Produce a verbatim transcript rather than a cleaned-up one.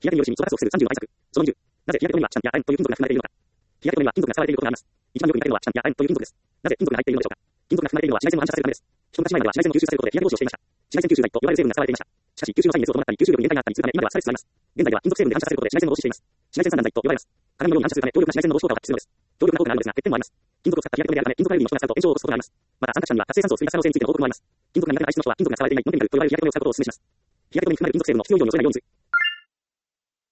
日焼けによる死に、総発をするさんじゅうの対策。そのにじゅう。なぜ日焼け止めにはチャンや亜鉛という金属が含まれているのか。日焼け止めには金属が使われていることがあります。一番よく見られるのはチャンや亜鉛という金属です。なぜ金属が入っているのでしょうか。金属が含まれているのは紫外線を反射させるためです。一昔前までは紫外線を吸収させることで日焼け防止をしていました。紫外線吸収剤と呼ばれる成分が使われていました。しかし、吸収の際に熱を伴ったり、吸収量に限界があったりするため、今ではストレスがあります。現在では金属成分で反射させることで紫外線を防止しています。紫外線散弾剤と呼ばれます。鏡のように反射するため、強力な紫外線の防止効果を発揮するのです。強力な効果があるのですが、欠点もあります。金属を使った日焼け止めであるため、金属アレルギーの人が使うと炎症を起こすことがあります。また、参加者には活性酸素を作り出す可能性についての報告もあります。金属が苦手な体質の人は金属が使われていないノンケミカルと呼ばれる日焼け止めを使うことをお勧めします。日焼け止めに含まれる金属成分の必要量に応じないように